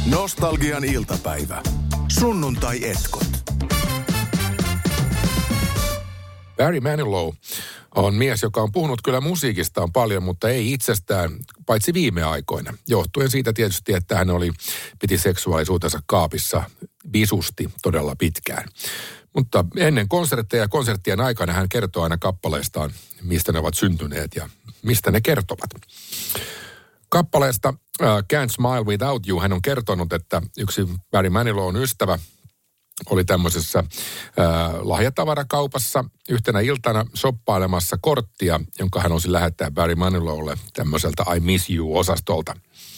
Nostalgian iltapäivä. Sunnuntai-etkot. Barry Manilow on mies, joka on puhunut kyllä musiikistaan paljon, mutta ei itsestään, paitsi viime aikoina. Johtuen siitä tietysti, että hän piti seksuaalisuutensa kaapissa visusti todella pitkään. Mutta ennen konsertteja ja konserttien aikana hän kertoo aina kappaleistaan, mistä ne ovat syntyneet ja mistä ne kertovat. Kappaleesta Can't Smile Without You hän on kertonut, että yksi Barry Manilown ystävä oli tämmöisessä lahjatavarakaupassa yhtenä iltana shoppailemassa korttia, jonka hän olisi lähettää Barry Manilowlle tämmöiseltä I Miss You-osastolta.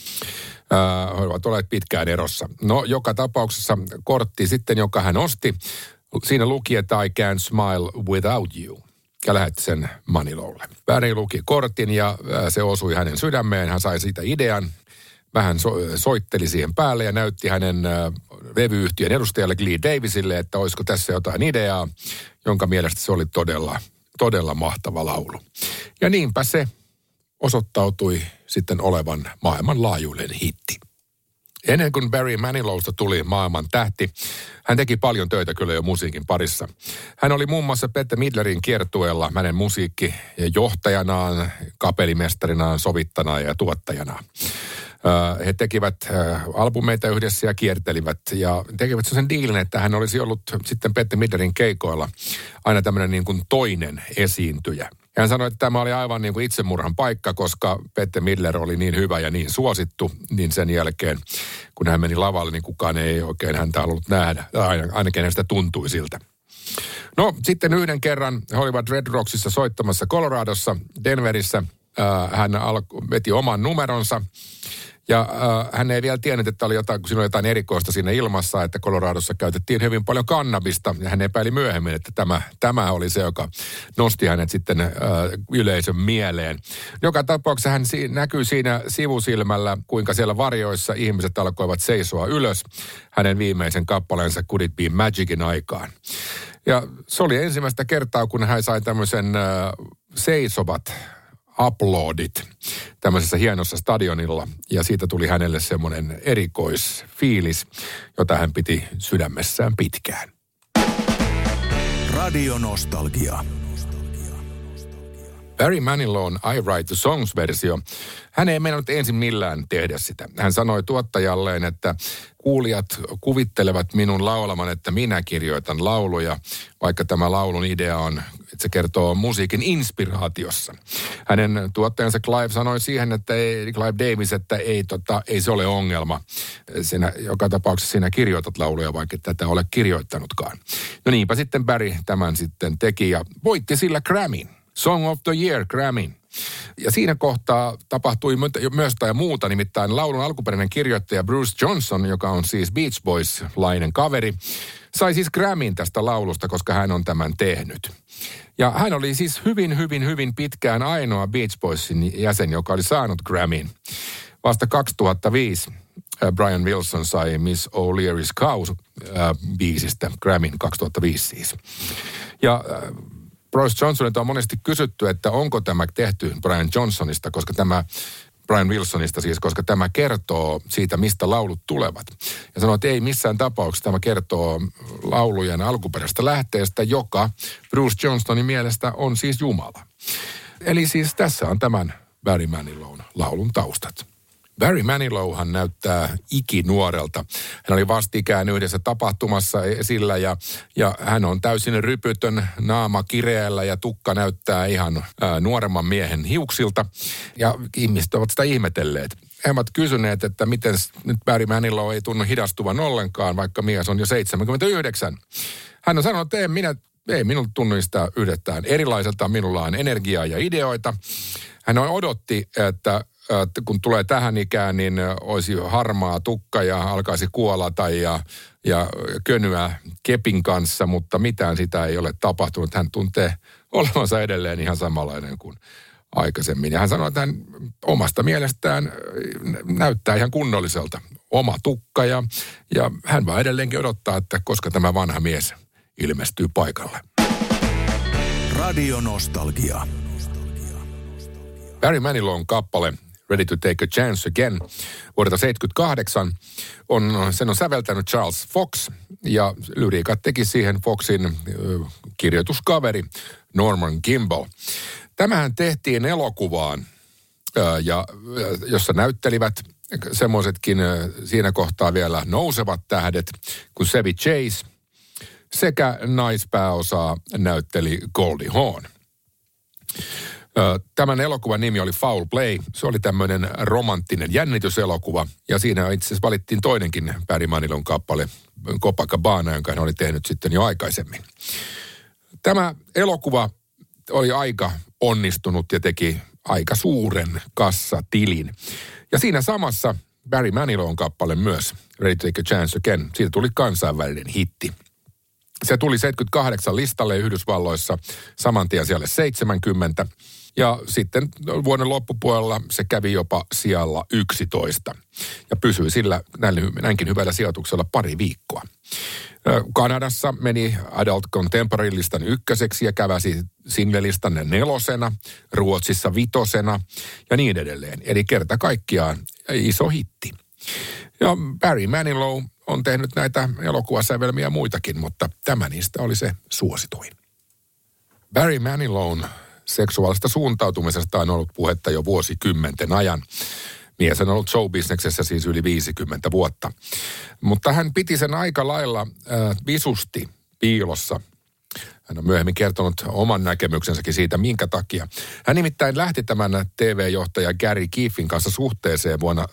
He ovat olleet pitkään erossa. No, joka tapauksessa kortti sitten, jonka hän osti, siinä luki, että I can't smile without you. Ja lähetti sen Manilowlle. Barry luki kortin ja se osui hänen sydämeen. Hän sai siitä idean. Vähän soitteli siihen päälle ja näytti hänen levyyhtiön edustajalle Lee Davisille, että olisiko tässä jotain ideaa, jonka mielestä se oli todella mahtava laulu. Ja niinpä se osoittautui sitten olevan maailmanlaajuinen hitti. Ennen kuin Barry Manilowsta tuli maailman tähti, hän teki paljon töitä kyllä jo musiikin parissa. Hän oli muun muassa Bette Midlerin kiertueella hänen musiikkijohtajanaan, kapellimestarinaan, sovittanaan ja tuottajanaan. He tekivät albumeita yhdessä ja kiertelivät ja tekivät sen diilin, että hän olisi ollut sitten Bette Midlerin keikoilla aina tämmöinen niin kuin toinen esiintyjä. Ja hän sanoi, että tämä oli aivan niin kuin itsemurhan paikka, koska Bette Midler oli niin hyvä ja niin suosittu, niin sen jälkeen, kun hän meni lavalle, niin kukaan ei oikein häntä halunnut nähdä. Ainakin hänestä tuntui siltä. No, sitten yhden kerran he olivat Red Rocksissa soittamassa Coloradossa, Denverissä. Hän veti oman numeronsa. Ja hän ei vielä tiennyt, että oli jotain, kun siinä oli jotain erikoista siinä ilmassa, että Coloradossa käytettiin hyvin paljon kannabista. Ja hän epäili myöhemmin, että tämä oli se, joka nosti hänet sitten yleisön mieleen. Joka tapauksessa hän näkyy siinä sivusilmällä, kuinka siellä varjoissa ihmiset alkoivat seisoa ylös hänen viimeisen kappaleensa Could It Be Magicin aikaan. Ja se oli ensimmäistä kertaa, kun hän sai tämmöisen seisovat uploadit tämmöisessä hienossa stadionilla ja siitä tuli hänelle semmoinen erikoisfiilis, jota hän piti sydämessään pitkään. Radio Nostalgia. Barry Manilown I Write the Songs-versio. Hän ei meinannut ensin millään tehdä sitä. Hän sanoi tuottajalleen, että kuulijat kuvittelevat minun laulaman, että minä kirjoitan lauluja, vaikka tämä laulun idea on, että se kertoo musiikin inspiraatiossa. Hänen tuottajansa Clive sanoi siihen, että Clive Davis, että ei se ole ongelma. Sinä, joka tapauksessa sinä kirjoitat lauluja, vaikka tätä ole kirjoittanutkaan. No niinpä sitten Barry tämän sitten teki ja voitti sillä Grammyn. Song of the Year Grammyn. Ja siinä kohtaa tapahtui myös tai muuta, nimittäin laulun alkuperäinen kirjoittaja Bruce Johnson, joka on siis Beach Boys-lainen kaveri, sai siis Grammyn tästä laulusta, koska hän on tämän tehnyt. Ja hän oli siis hyvin pitkään ainoa Beach Boysin jäsen, joka oli saanut Grammyn. Vasta 2005 Brian Wilson sai Miss O'Leary's Cow biisistä Grammyn, 2005 siis. Ja Bruce Johnsonilta on monesti kysytty, että onko tämä tehty Brian Johnsonista, Brian Wilsonista siis, koska tämä kertoo siitä, mistä laulut tulevat. Ja sanoo, että ei missään tapauksessa tämä kertoo laulujen alkuperäisestä lähteestä, joka Bruce Johnsonin mielestä on siis Jumala. Eli siis tässä on tämän Barry Manilown laulun taustat. Barry Manilowhan näyttää ikinuorelta. Hän oli vastikään yhdessä tapahtumassa esillä ja hän on täysin rypytön, naama kireällä ja tukka näyttää ihan nuoremman miehen hiuksilta. Ja ihmiset ovat sitä ihmetelleet. He ovat kysyneet, että miten nyt Barry Manilow ei tunnu hidastuvan ollenkaan, vaikka mies on jo 79. Hän on sanonut, että ei minulta tunnu sitä yhdestään erilaiselta, minulla on energiaa ja ideoita. Hän odotti, että kun tulee tähän ikään, niin olisi harmaa tukka ja alkaisi kuolata ja könyä kepin kanssa, mutta mitään sitä ei ole tapahtunut. Hän tuntee olevansa edelleen ihan samanlainen kuin aikaisemmin. Ja hän sanoi, että hän omasta mielestään näyttää ihan kunnolliselta. Oma tukka ja hän vaan edelleenkin odottaa, että koska tämä vanha mies ilmestyy paikalle. Radio Nostalgia. Barry Manilown kappale Ready to Take a Chance Again vuodelta 1978. Sen on säveltänyt Charles Fox ja lyriikat teki siihen Foxin kirjoituskaveri Norman Kimball. Tämähän tehtiin elokuvaan, jossa näyttelivät semmoisetkin siinä kohtaa vielä nousevat tähdet kuin Chevy Chase sekä naispääosaa näytteli Goldie Hawn. Tämän elokuvan nimi oli Foul Play. Se oli tämmöinen romanttinen jännityselokuva. Ja siinä itse asiassa valittiin toinenkin Barry Manilon kappale, Copacabana, jonka hän oli tehnyt sitten jo aikaisemmin. Tämä elokuva oli aika onnistunut ja teki aika suuren kassatilin. Ja siinä samassa Barry Manilon kappale myös, Ready to Take a Chance Again, siitä tuli kansainvälinen hitti. Se tuli 78 listalle Yhdysvalloissa, saman tien siellä 70. Ja sitten vuoden loppupuolella se kävi jopa sijalla 11. Ja pysyi sillä näinkin hyvällä sijoituksella pari viikkoa. Kanadassa meni Adult Contemporary-listan 1 ja käväsi single-listan 4, Ruotsissa 5 ja niin edelleen. Eli kerta kaikkiaan iso hitti. Ja Barry Manilow on tehnyt näitä elokuvasävelmiä muitakin, mutta tämä niistä oli se suosituin. Barry Manilown seksuaalista suuntautumisesta on ollut puhetta jo vuosikymmenten ajan. Mies on ollut showbisneksessä siis yli 50 vuotta. Mutta hän piti sen aika lailla visusti piilossa. Hän on myöhemmin kertonut oman näkemyksensäkin siitä, minkä takia. Hän nimittäin lähti tämän TV-johtaja Gary Keefin kanssa suhteeseen vuonna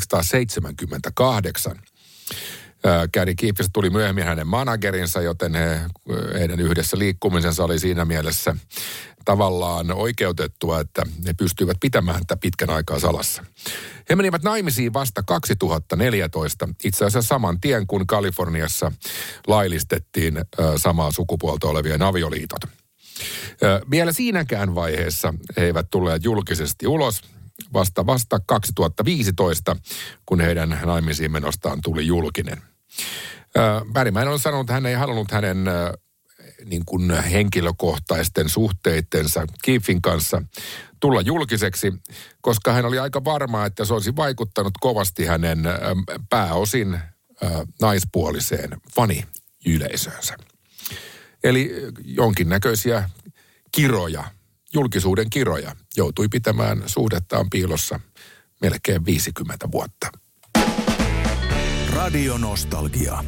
1978. Gary Keefistä tuli myöhemmin hänen managerinsa, joten heidän yhdessä liikkumisensa oli siinä mielessä tavallaan oikeutettua, että ne pystyivät pitämään häntä pitkän aikaa salassa. He menivät naimisiin vasta 2014, itse asiassa saman tien, kun Kaliforniassa laillistettiin samaa sukupuolta olevien avioliitot. Vielä siinäkään vaiheessa he eivät tulleet julkisesti ulos, vasta 2015, kun heidän naimisiin menostaan tuli julkinen. Barry Manilow on sanonut, että hän ei halunnut hänen niin kuin henkilökohtaisten suhteittensa Keefin kanssa tulla julkiseksi, koska hän oli aika varma, että se olisi vaikuttanut kovasti hänen pääosin naispuoliseen faniyleisöönsä. Eli jonkinnäköisiä kiroja, julkisuuden kiroja, joutui pitämään suhdettaan piilossa melkein 50 vuotta. Radio Nostalgia.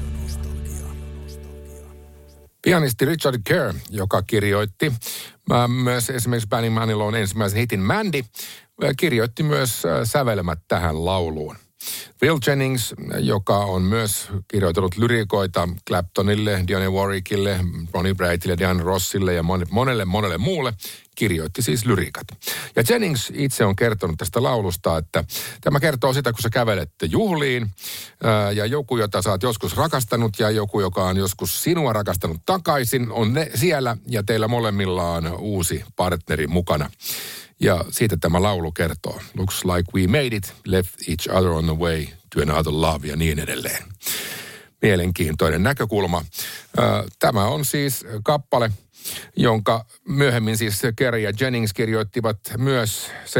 Pianisti Richard Kerr, joka kirjoitti myös esimerkiksi Barry Manilown ensimmäisen hitin Mandy, kirjoitti myös sävelmät tähän lauluun. Will Jennings, joka on myös kirjoitellut lyrikoita Claptonille, Dionne Warwickille, Ronnie Braidille, Diana Rossille ja monelle muulle, kirjoitti siis lyriikat. Ja Jennings itse on kertonut tästä laulusta, että tämä kertoo sitä, kun sä kävelette juhliin ja joku, jota sä oot joskus rakastanut ja joku, joka on joskus sinua rakastanut takaisin, on ne siellä ja teillä molemmilla on uusi partneri mukana. Ja siitä tämä laulu kertoo. Looks like we made it, left each other on the way to another love ja niin edelleen. Mielenkiintoinen näkökulma. Tämä on siis kappale, jonka myöhemmin siis Kerr ja Jennings kirjoittivat myös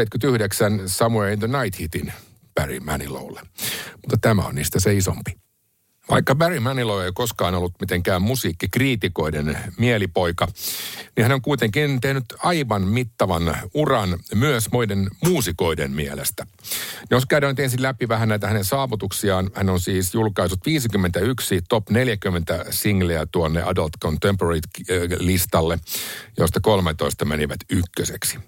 79 Somewhere in the Night hitin Barry Manilowlle. Mutta tämä on niistä se isompi. Vaikka Barry Manilow ei koskaan ollut mitenkään musiikkikriitikoiden mielipoika, niin hän on kuitenkin tehnyt aivan mittavan uran myös muiden muusikoiden mielestä. Jos käydään nyt ensin läpi vähän näitä hänen saavutuksiaan, hän on siis julkaissut 51 top 40 singleä tuonne Adult Contemporary-listalle, josta 13 menivät ykköseksi.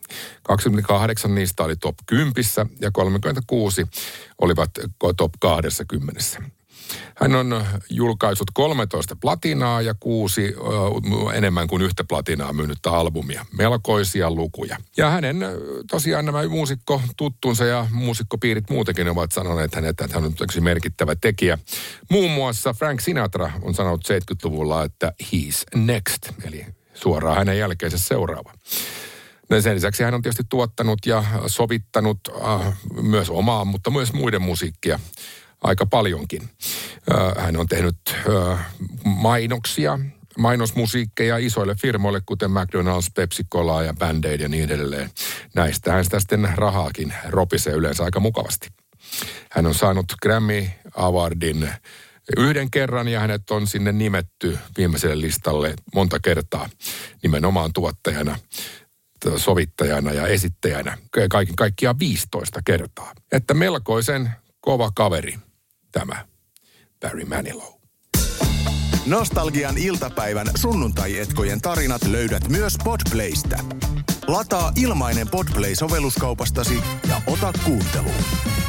28 niistä oli top 10 ja 36 olivat top 20. Hän on julkaissut 13 platinaa ja 6 enemmän kuin yhtä platinaa myynyttä albumia. Melkoisia lukuja. Ja hänen tosiaan nämä muusikkotuttunsa ja muusikkopiirit muutenkin ovat sanoneet että hän on yksi merkittävä tekijä. Muun muassa Frank Sinatra on sanonut 70-luvulla, että he's next, eli suoraan hänen jälkeensä seuraava. No sen lisäksi hän on tietysti tuottanut ja sovittanut myös omaa, mutta myös muiden musiikkia aika paljonkin. Hän on tehnyt mainoksia mainosmusiikkeja isoille firmoille, kuten McDonald's, Pepsi-Colaa ja Band-Aid ja niin edelleen. Näistähän sitä sitten rahaakin ropisee yleensä aika mukavasti. Hän on saanut Grammy Awardin yhden kerran ja hänet on sinne nimetty viimeiselle listalle monta kertaa nimenomaan tuottajana, sovittajana ja esittäjänä. Kaiken kaikkiaan 15 kertaa. Että melkoisen kova kaveri tämä Barry Manilow. Nostalgian iltapäivän sunnuntai-etkojen tarinat löydät myös Podplaysta. Lataa ilmainen Podplay-sovelluskaupastasi ja ota kuunteluun.